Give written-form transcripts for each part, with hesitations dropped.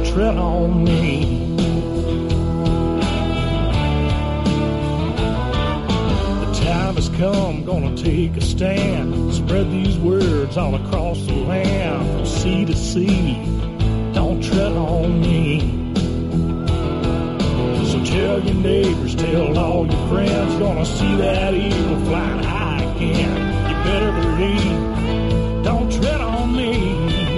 tread on me. The time has come, gonna take a stand, spread these words all across the land, from sea to sea, don't tread on me. So tell your neighbors, tell all your friends, gonna see that eagle flying high again. You better believe, don't tread on me.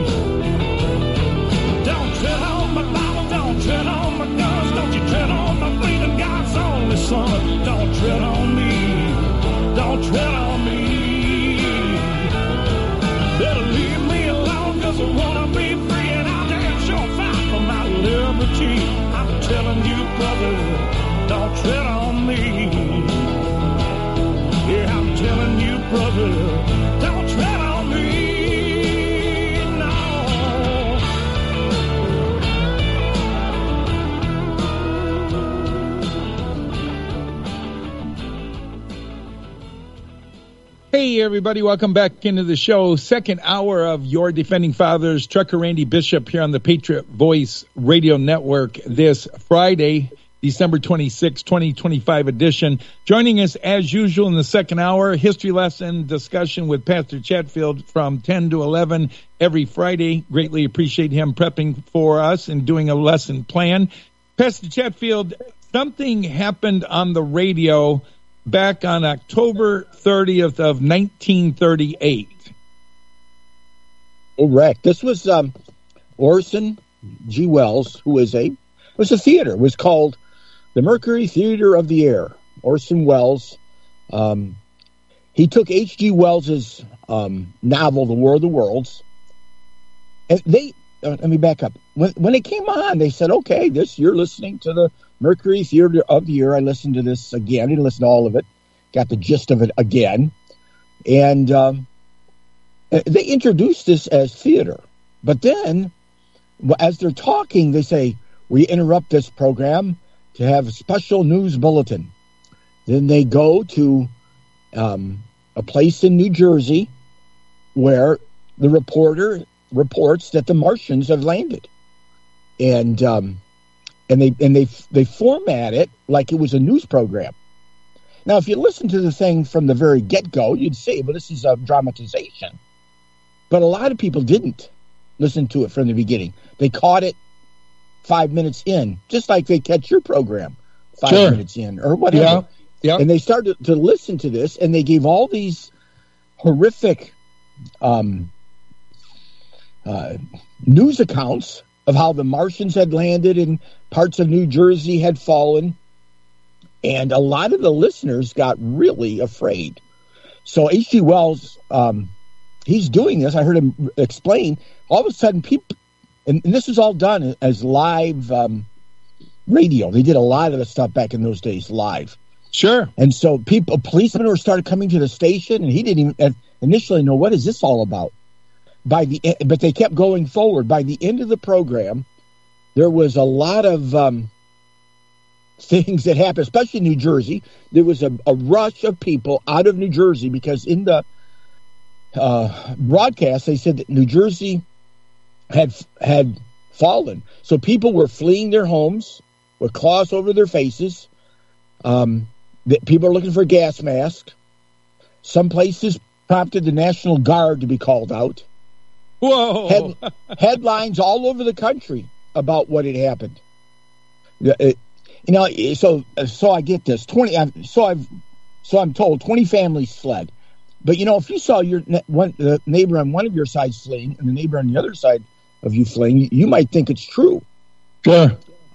Don't tread on my Bible, don't tread on my guns, don't you tread on my freedom, God's only son. Don't tread on me, don't tread on me. Better leave me alone, cause I wanna be free, and I'll damn sure fight for my liberty. I'm telling you, brother, don't tread on me. Yeah, I'm telling you, brother, don't tread on me, no. Hey, everybody, welcome back into the show. Second hour of Your Defending Fathers. Trucker Randy Bishop here on the Patriot Voice Radio Network this Friday, December 26, 2025 edition. Joining us as usual in the second hour, history lesson discussion with Pastor Chatfield from 10 to 11 every Friday. Greatly appreciate him prepping for us and doing a lesson plan. Pastor Chatfield, something happened on the radio back on October 30th of 1938. Correct. This was Orson G. Welles, who was a theater. It was called the Mercury Theater of the Air. Orson Welles. He took H.G. Wells's novel, The War of the Worlds, and they. Let me back up. When it came on, they said, "Okay, you're listening to the Mercury Theater of the Year." I listened to this again. I didn't listen to all of it. Got the gist of it again. And they introduced this as theater. But then, as they're talking, they say, "We interrupt this program to have a special news bulletin." Then they go to a place in New Jersey where the reporter reports that the Martians have landed. And they format it like it was a news program. Now, if you listen to the thing from the very get-go, you'd say, well, this is a dramatization. But a lot of people didn't listen to it from the beginning. They caught it 5 minutes in, just like they catch your program 5 minutes in or whatever. Yeah. And they started to listen to this, and they gave all these horrific news accounts of how the Martians had landed and parts of New Jersey had fallen. And a lot of the listeners got really afraid. So H.G. Wells, he's doing this. I heard him explain. All of a sudden, people, and this was all done as live radio. They did a lot of the stuff back in those days live. Sure. And so policemen started coming to the station, and he didn't even initially know, what is this all about? But they kept going forward. By the end of the program, there was a lot of things that happened, especially in New Jersey. There was a rush of people out of New Jersey because in the broadcast, they said that New Jersey had fallen. So people were fleeing their homes with cloths over their faces. That people are looking for gas masks. Some places prompted the National Guard to be called out. Whoa! Headlines all over the country about what had happened. So I get this. I'm told 20 families fled. But if you saw the neighbor on one of your sides fleeing and the neighbor on the other side of you fleeing, you might think it's true. Sure.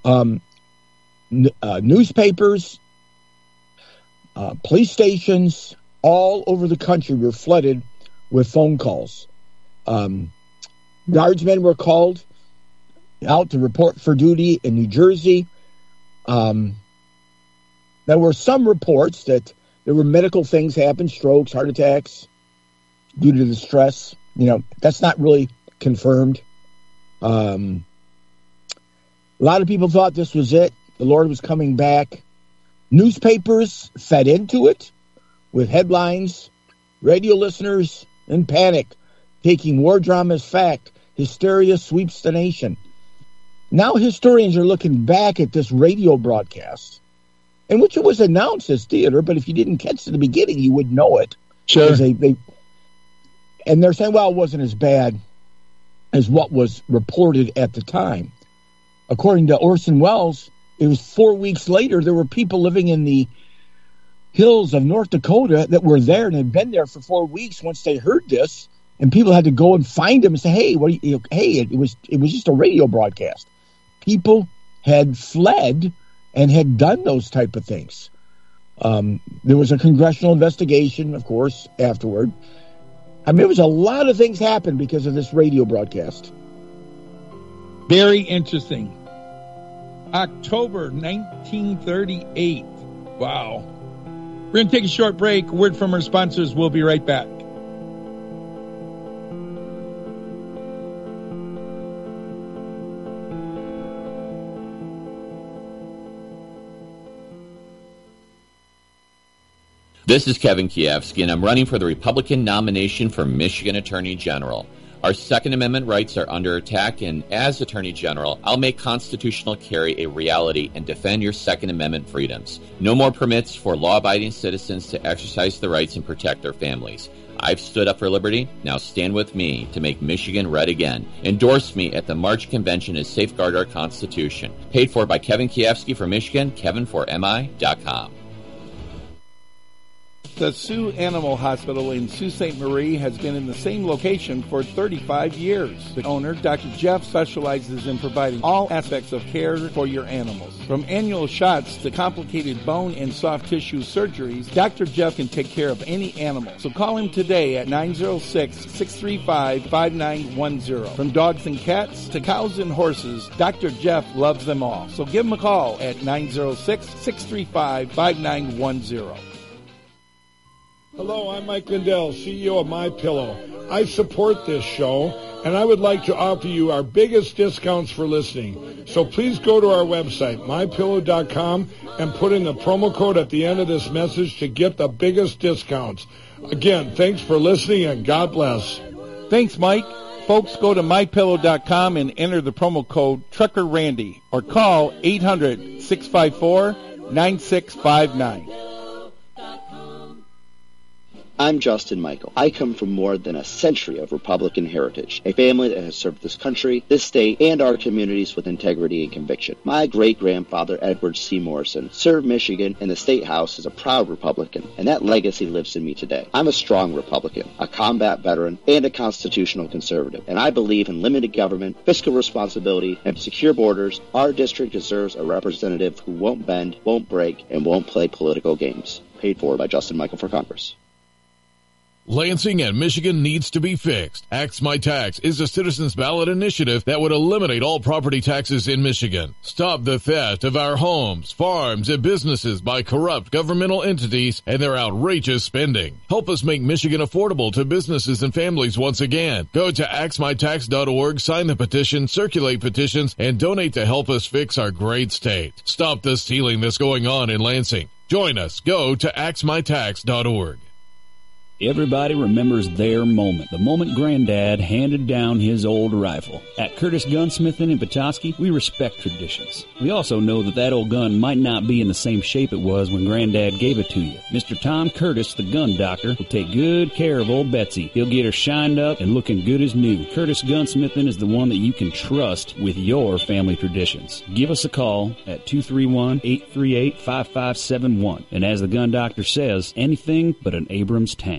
Newspapers, police stations all over the country were flooded with phone calls. Guardsmen were called out to report for duty in New Jersey. There were some reports that there were medical things happen, strokes, heart attacks, due to the stress. That's not really confirmed. A lot of people thought this was it. The Lord was coming back. Newspapers fed into it with headlines. Radio listeners in panic, taking war drama as fact. Hysteria sweeps the nation. Now historians are looking back at this radio broadcast, in which it was announced as theater, but if you didn't catch it at the beginning, you would know it. Sure. And they're saying, well, it wasn't as bad as what was reported at the time. According to Orson Welles, it was 4 weeks later, there were people living in the hills of North Dakota that were there and had been there for 4 weeks once they heard this, and people had to go and find them and say, hey, it was just a radio broadcast. People had fled and had done those type of things. There was a congressional investigation, of course, afterward. I mean, there was a lot of things happened because of this radio broadcast. Very interesting. October 1938. Wow. We're going to take a short break. Word from our sponsors. We'll be right back. This is Kevin Kiefsky, and I'm running for the Republican nomination for Michigan Attorney General. Our Second Amendment rights are under attack, and as Attorney General, I'll make constitutional carry a reality and defend your Second Amendment freedoms. No more permits for law-abiding citizens to exercise their rights and protect their families. I've stood up for liberty. Now stand with me to make Michigan red again. Endorse me at the March Convention and safeguard our Constitution. Paid for by Kevin Kiefsky for Michigan, kevinformi.com. The Sioux Animal Hospital in Sault Ste. Marie has been in the same location for 35 years. The owner, Dr. Jeff, specializes in providing all aspects of care for your animals. From annual shots to complicated bone and soft tissue surgeries, Dr. Jeff can take care of any animal. So call him today at 906-635-5910. From dogs and cats to cows and horses, Dr. Jeff loves them all. So give him a call at 906-635-5910. Hello, I'm Mike Lindell, CEO of MyPillow. I support this show, and I would like to offer you our biggest discounts for listening. So please go to our website, mypillow.com, and put in the promo code at the end of this message to get the biggest discounts. Again, thanks for listening, and God bless. Thanks, Mike. Folks, go to mypillow.com and enter the promo code TruckerRandy or call 800-654-9659. I'm Justin Michael. I come from more than a century of Republican heritage, a family that has served this country, this state, and our communities with integrity and conviction. My great-grandfather, Edward C. Morrison, served Michigan in the State House as a proud Republican, and that legacy lives in me today. I'm a strong Republican, a combat veteran, and a constitutional conservative, and I believe in limited government, fiscal responsibility, and secure borders. Our district deserves a representative who won't bend, won't break, and won't play political games. Paid for by Justin Michael for Congress. Lansing and Michigan needs to be fixed. Axe My Tax is a citizens ballot initiative that would eliminate all property taxes in Michigan. Stop the theft of our homes, farms, and businesses by corrupt governmental entities and their outrageous spending. Help us make Michigan affordable to businesses and families once again. Go to axmytax.org, sign the petition, circulate petitions, and donate to help us fix our great state. Stop the stealing that's going on in Lansing. Join us. Go to axmytax.org. Everybody remembers their moment, the moment Granddad handed down his old rifle. At Curtis Gunsmithing in Petoskey, we respect traditions. We also know that old gun might not be in the same shape it was when Granddad gave it to you. Mr. Tom Curtis, the gun doctor, will take good care of old Betsy. He'll get her shined up and looking good as new. Curtis Gunsmithing is the one that you can trust with your family traditions. Give us a call at 231-838-5571. And as the gun doctor says, anything but an Abrams tank.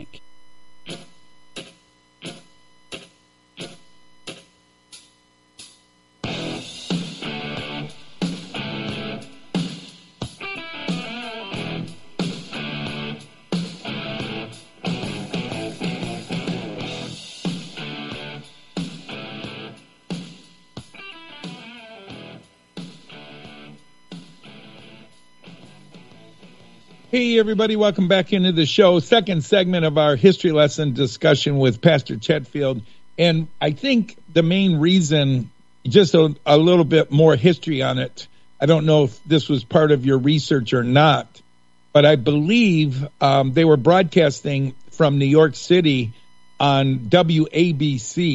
Hey, everybody, welcome back into the show. Second segment of our history lesson discussion with Pastor Chetfield. And I think the main reason, just a little bit more history on it, I don't know if this was part of your research or not, but I believe they were broadcasting from New York City on WABC.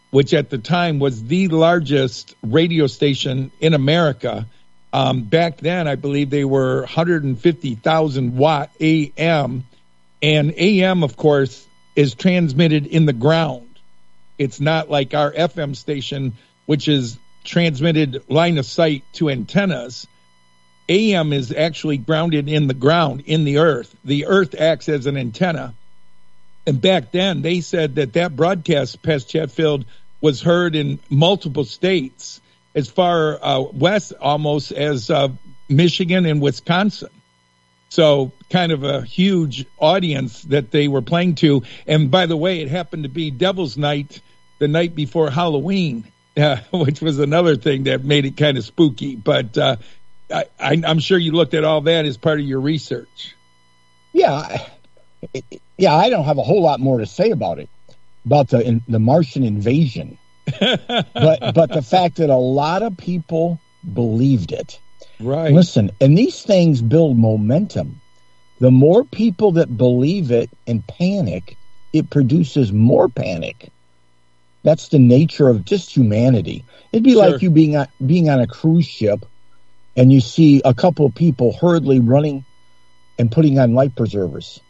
which at the time was the largest radio station in America. Back then, I believe they were 150,000 watt AM. And AM, of course, is transmitted in the ground. It's not like our FM station, which is transmitted line of sight to antennas. AM is actually grounded in the ground, in the earth. The earth acts as an antenna. And back then, they said that broadcast past Chatfield was heard in multiple states, as far west almost as Michigan and Wisconsin. So kind of a huge audience that they were playing to. And by the way, it happened to be Devil's Night, the night before Halloween, which was another thing that made it kind of spooky. But I'm sure you looked at all that as part of your research. Yeah, I don't have a whole lot more to say about it, about the Martian invasion. but the fact that a lot of people believed it. Right. Listen, and these things build momentum. The more people that believe it and panic, it produces more panic. That's the nature of just humanity. It'd be like you being on a cruise ship, and you see a couple of people hurriedly running and putting on life preservers.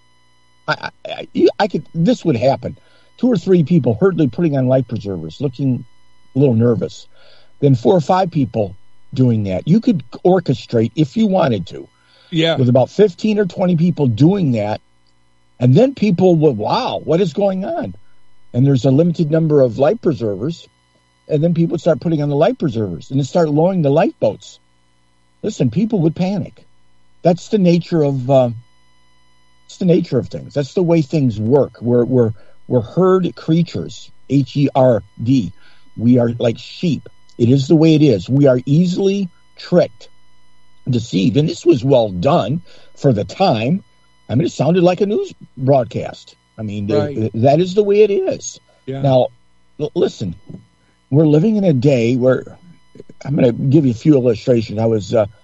This would happen. 2 or 3 people hurriedly putting on life preservers, looking a little nervous. Then 4 or 5 people doing that. You could orchestrate if you wanted to. Yeah. With about 15 or 20 people doing that. And then people would, wow, what is going on? And there's a limited number of life preservers. And then people would start putting on the life preservers and then start lowering the lifeboats. Listen, people would panic. That's the nature of things. That's the way things work. We're herd creatures, Herd. We are like sheep. It is the way it is. We are easily tricked, deceived. And this was well done for the time. I mean, it sounded like a news broadcast. I mean, right. That is the way it is. Yeah. Now, listen, we're living in a day where I'm going to give you a few illustrations. I was I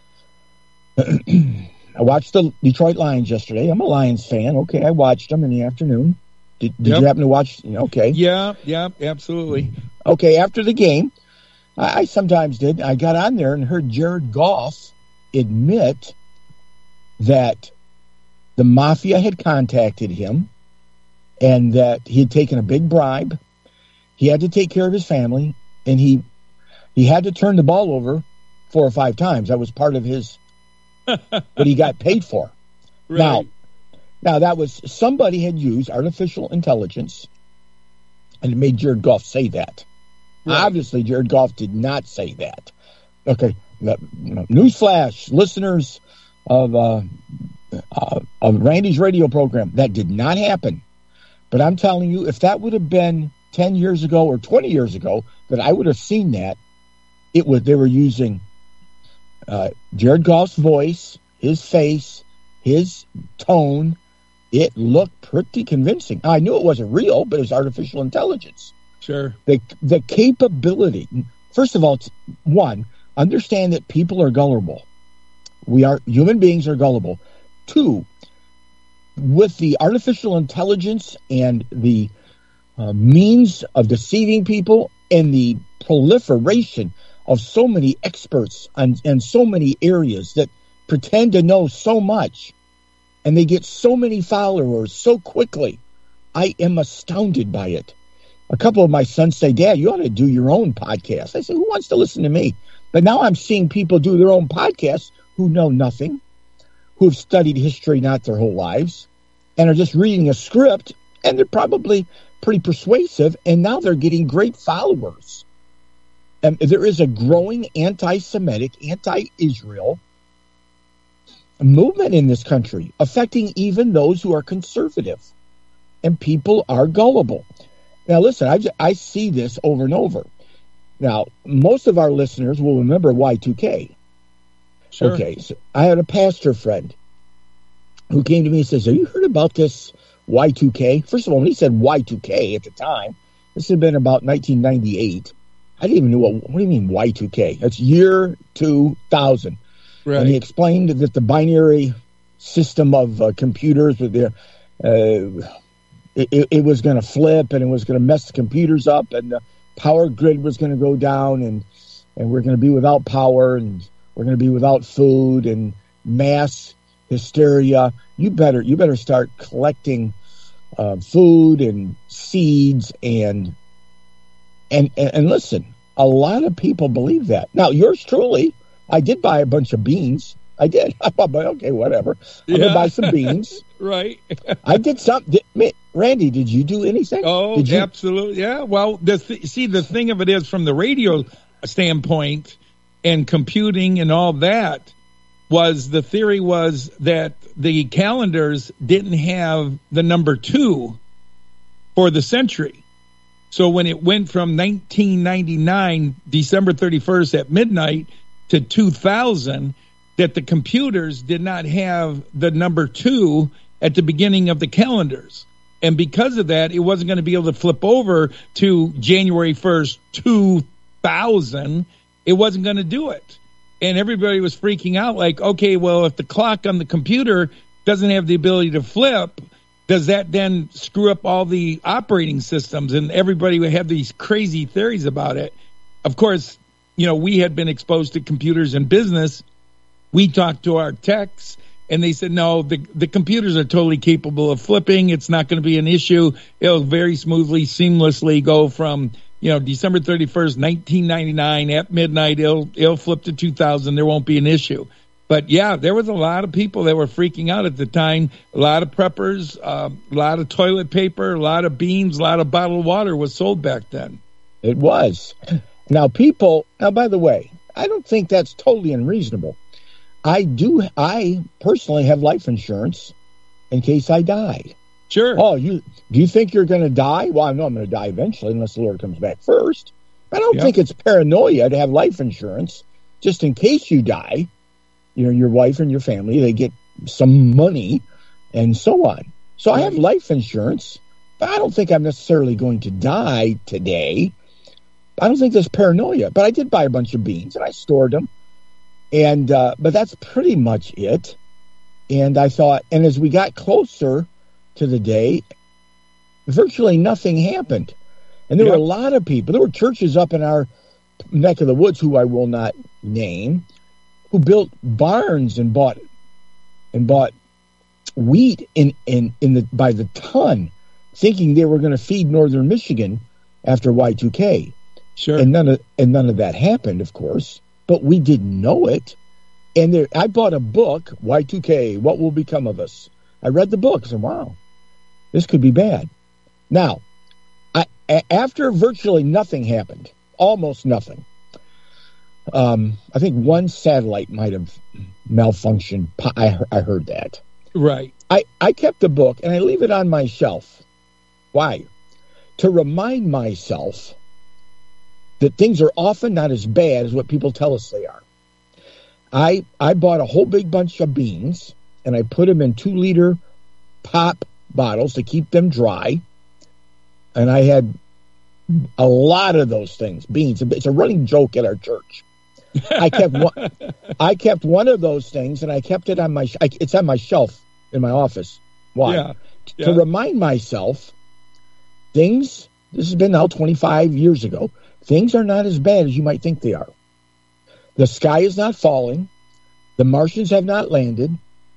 watched the Detroit Lions yesterday. I'm a Lions fan. Okay, I watched them in the afternoon. Did you happen to watch? Okay. Yeah, absolutely. Okay, after the game, I sometimes did. I got on there and heard Jared Goff admit that the mafia had contacted him and that he had taken a big bribe. He had to take care of his family, and he had to turn the ball over 4 or 5 times. That was part of his what he got paid for. Right. Now that was somebody had used artificial intelligence and it made Jared Goff say that. Right. Obviously, Jared Goff did not say that. Okay, newsflash, listeners of Randy's radio program, that did not happen. But I'm telling you, if that would have been 10 years ago or 20 years ago, that I would have seen that, they were using Jared Goff's voice, his face, his tone. It looked pretty convincing. I knew it wasn't real, but it was artificial intelligence. Sure. The capability, first of all, one, understand that people are gullible. Human beings are gullible. 2, with the artificial intelligence and the means of deceiving people and the proliferation of so many experts in so many areas that pretend to know so much, and they get so many followers so quickly, I am astounded by it. A couple of my sons say, Dad, you ought to do your own podcast. I say, who wants to listen to me? But now I'm seeing people do their own podcasts who know nothing, who have studied history not their whole lives, and are just reading a script, and they're probably pretty persuasive, and now they're getting great followers. And there is a growing anti-Semitic, anti-Israel movement in this country, affecting even those who are conservative. And people are gullible. Now, listen, I see this over and over. Now, most of our listeners will remember Y2K. Sure. Okay, so I had a pastor friend who came to me and says, have you heard about this Y2K? First of all, when he said Y2K at the time, this had been about 1998. I didn't even know what do you mean Y2K? That's year 2000. Right. And he explained that the binary system of computers with their it was going to flip, and it was going to mess the computers up, and the power grid was going to go down, and we're going to be without power, and we're going to be without food, and mass hysteria. You better start collecting food and seeds and listen. A lot of people believe that. Now, yours truly, I did buy a bunch of beans. I did. I thought, okay, whatever. I'm going to buy some beans. Right. I did something. Randy, did you do anything? Oh, absolutely. Yeah. Well, the thing of it is, from the radio standpoint and computing and all that, the theory was that the calendars didn't have the number 2 for the century. So when it went from 1999, December 31st at midnight, to 2000, that the computers did not have the number 2 at the beginning of the calendars. And because of that, it wasn't going to be able to flip over to January 1st, 2000. It wasn't going to do it. And everybody was freaking out like, okay, well, if the clock on the computer doesn't have the ability to flip, does that then screw up all the operating systems? And everybody would have these crazy theories about it. Of course, we had been exposed to computers in business. We talked to our techs, and they said, no, the computers are totally capable of flipping. It's not going to be an issue. It'll very smoothly, seamlessly go from, December 31st, 1999 at midnight. It'll flip to 2000. There won't be an issue. But yeah, there was a lot of people that were freaking out at the time. A lot of preppers, a lot of toilet paper, a lot of beans, a lot of bottled water was sold back then. It was. Now, by the way, I don't think that's totally unreasonable. I personally have life insurance in case I die. Sure. Oh, do you think you're going to die? Well, I know I'm going to die eventually unless the Lord comes back first. I don't think it's paranoia to have life insurance just in case you die. Your wife and your family, they get some money and so on. So I have life insurance, but I don't think I'm necessarily going to die today. I don't think there's paranoia, but I did buy a bunch of beans and I stored them. And, but that's pretty much it. And I thought, and as we got closer to the day, virtually nothing happened. And there were a lot of people, there were churches up in our neck of the woods, who I will not name, who built barns and bought wheat by the ton, thinking they were going to feed northern Michigan after Y2K. Sure. And none of that happened, of course, but we didn't know it. And I bought a book, Y2K, What Will Become of Us? I read the book and said, wow, this could be bad. Now, after virtually nothing happened, almost nothing, I think one satellite might have malfunctioned. I heard that. Right. I kept the book and I leave it on my shelf. Why? To remind myself that things are often not as bad as what people tell us they are. I bought a whole big bunch of beans and I put them in 2-liter pop bottles to keep them dry. And I had a lot of those things, beans. It's a running joke at our church. I kept one of those things, and I kept it on it's on my shelf in my office. Why? Yeah. To remind myself, this has been now 25 years ago, things are not as bad as you might think they are. The sky is not falling. The Martians have not landed.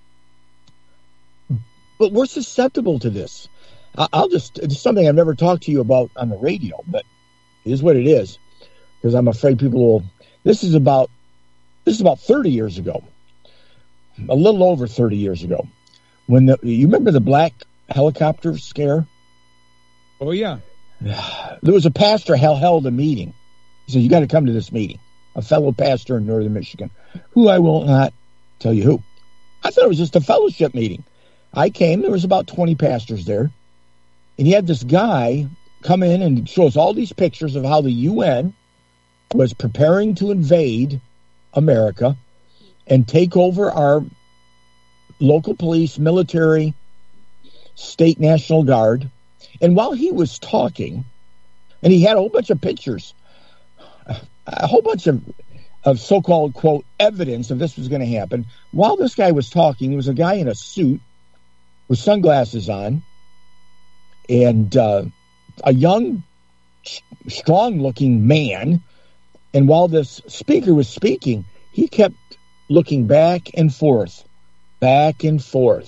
But we're susceptible to this. It's something I've never talked to you about on the radio, but it is what it is, because I'm afraid people will. This is about 30 years ago, a little over 30 years ago, when you remember the black helicopter scare? Oh yeah. There was a pastor held a meeting. He said, "You got to come to this meeting." A fellow pastor in northern Michigan, who I will not tell you who. I thought it was just a fellowship meeting. I came. There was about 20 pastors there, and he had this guy come in and show us all these pictures of how the UN was preparing to invade America and take over our local police, military, state National Guard. And while he was talking, and he had a whole bunch of pictures, a whole bunch of so-called, quote, evidence of this was going to happen. While this guy was talking, there was a guy in a suit with sunglasses on, and a young, strong-looking man. And while this speaker was speaking, he kept looking back and forth, and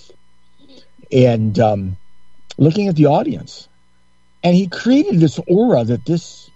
looking at the audience. And he created this aura that this,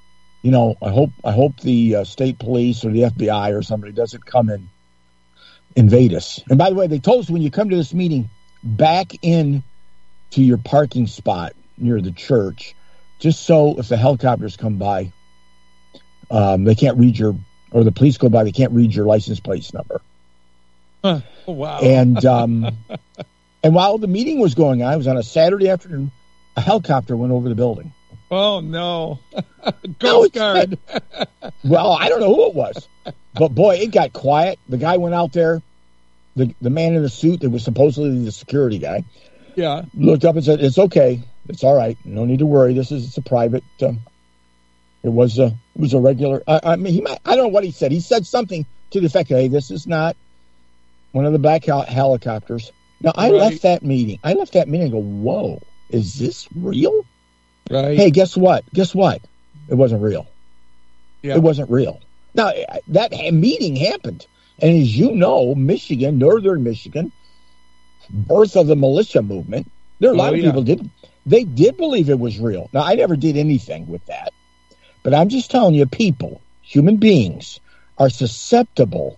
I hope the state police or the FBI or somebody doesn't come and invade us. And by the way, they told us when you come to this meeting, back in to your parking spot near the church, just so if the helicopters come by, they can't read or the police go by, they can't read your license plate number. Huh. Oh, wow. And and while the meeting was going on, it was on a Saturday afternoon, a helicopter went over the building. Oh, no. Coast Guard. Well, I don't know who it was. But, boy, it got quiet. The guy went out there, the man in the suit that was supposedly the security guy, looked up and said, "It's okay. It's all right. No need to worry. It's a private it was a regular. I don't know what he said. He said something to the effect, "Hey, this is not one of the black helicopters." Now, I left that meeting and go, "Whoa, is this real?" Right. Hey, guess what? It wasn't real. Yeah. It wasn't real. Now, that meeting happened. And as you know, Michigan, northern Michigan, birth of the militia movement, there are a lot of people did believe it was real. Now, I never did anything with that. But I'm just telling you, people, human beings, are susceptible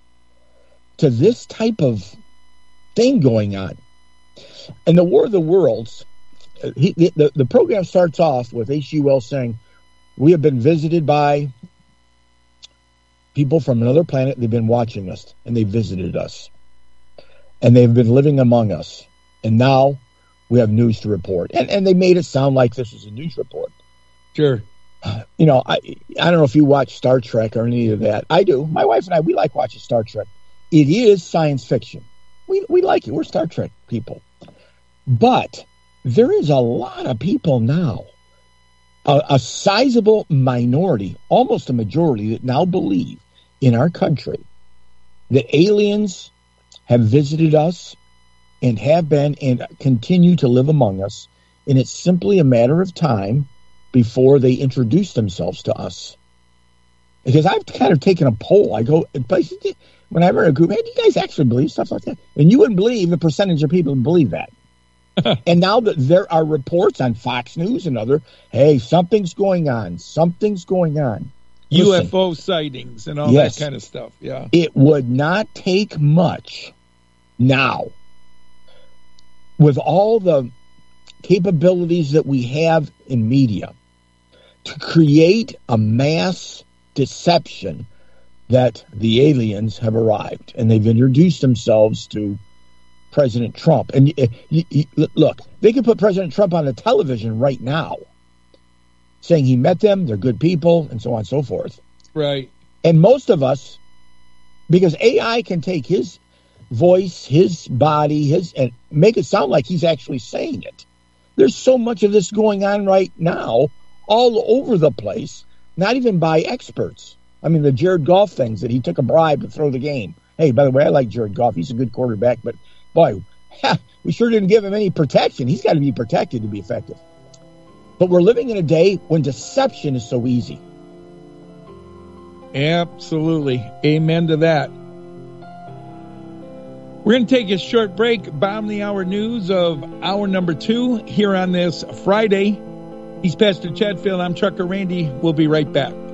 to this type of thing going on. And the War of the Worlds, the program starts off with H.G. Wells saying, "We have been visited by people from another planet. They've been watching us, and they visited us. And they've been living among us. And now we have news to report." And they made it sound like this was a news report. Sure. I don't know if you watch Star Trek or any of that. I do. My wife and I, we like watching Star Trek. It is science fiction. We like it. We're Star Trek people. But there is a lot of people now, a sizable minority, almost a majority, that now believe in our country that aliens have visited us and have been and continue to live among us. And it's simply a matter of time before they introduce themselves to us. Because I've kind of taken a poll. I go in places, when I'm in a group, "Hey, do you guys actually believe stuff like that?" And you wouldn't believe the percentage of people who believe that. And now that there are reports on Fox News and other, "Hey, something's going on. Something's going on." Listen, UFO sightings and all that kind of stuff. Yeah. It would not take much now, with all the capabilities that we have in media, to create a mass deception that the aliens have arrived and they've introduced themselves to President Trump. And look, they could put President Trump on the television right now saying he met them, they're good people, and so on and so forth. Right. And most of us, because AI can take his voice, his body, and make it sound like he's actually saying it. There's so much of this going on right now all over the place, not even by experts. I mean, the Jared Goff things that he took a bribe to throw the game. Hey, by the way, I like Jared Goff. He's a good quarterback, but boy, we sure didn't give him any protection. He's got to be protected to be effective. But we're living in a day when deception is so easy. Absolutely. Amen to that. We're going to take a short break. Bomb the Hour news of hour number 2 here on this Friday. He's Pastor Chatfield. I'm Trucker Randy. We'll be right back.